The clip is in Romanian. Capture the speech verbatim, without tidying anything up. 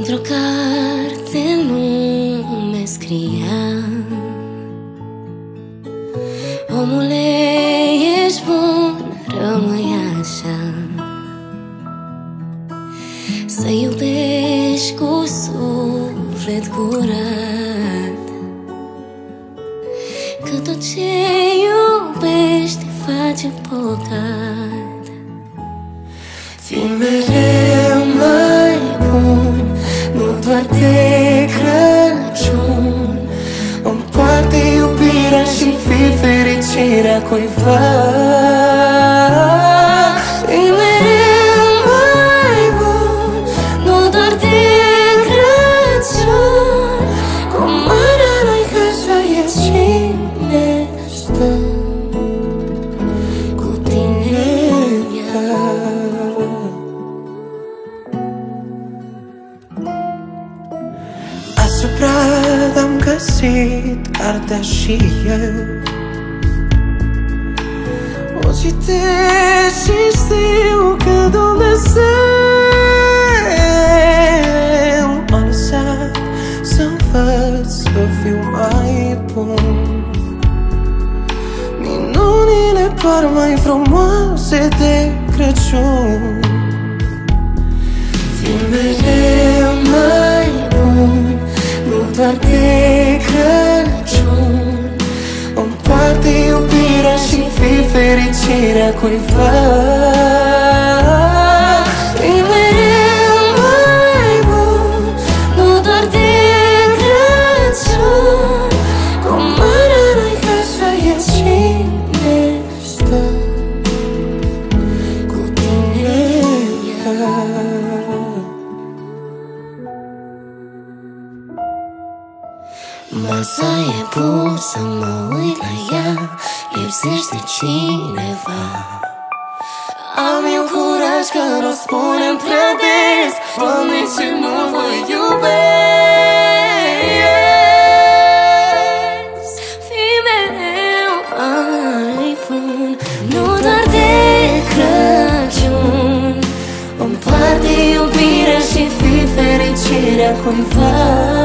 Într-o carte nume scria: omule, ești bun, rămâi așa, să iubești cu suflet curat, că tot ce iubești te face bogat. Fii mereu mai bun, nu doar de Crăciun. Împarte iubirea și fii fericirea cuiva. Fii mereu mai bun, nu doar de Crăciun. Comoara lui casa e cine stă cu tine în ea. Asupra am găsit cartea și eu o citesc și știu că Dumnezeu m-a lăsat să învăț să fiu mai bun. Minunile par mai frumoase de Crăciun. Fii mereu mai bun, nu doar de Crăciun. Împarte iubirea și fii fericirea cuiva. Fii mereu mai bun, nu doar de Crăciun. Comoara lui casa e cine stă cu tine în ea. Masa e pusă, mă uit la ea, lipsește cineva. Am eu curaj că nu spunem prea des, Doamne, ce mult vă iubesc. Fii mereu mai bun, nu doar de Crăciun. Împarte iubirea și fii fericirea cuiva.